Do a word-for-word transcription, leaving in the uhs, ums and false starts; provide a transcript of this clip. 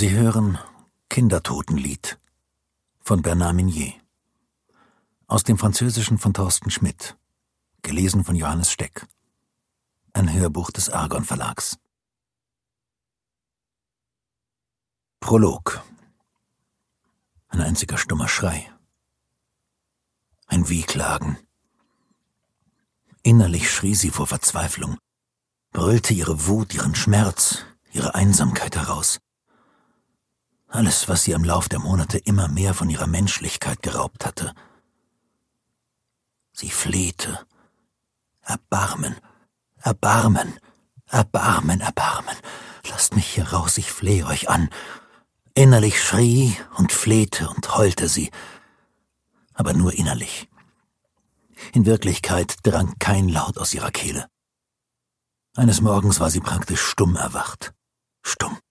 Sie hören Kindertotenlied von Bernard Minier. Aus dem Französischen von Thorsten Schmidt. Gelesen von Johannes Steck. Ein Hörbuch des Argon Verlags. Prolog. Ein einziger stummer Schrei. Ein Wehklagen. Innerlich schrie sie vor Verzweiflung, brüllte ihre Wut, ihren Schmerz, ihre Einsamkeit heraus. Alles, was sie im Lauf der Monate immer mehr von ihrer Menschlichkeit geraubt hatte. Sie flehte. Erbarmen, Erbarmen, Erbarmen, Erbarmen. Lasst mich hier raus, ich flehe euch an. Innerlich schrie und flehte und heulte sie, aber nur innerlich. In Wirklichkeit drang kein Laut aus ihrer Kehle. Eines Morgens war sie praktisch stumm erwacht. Stumm.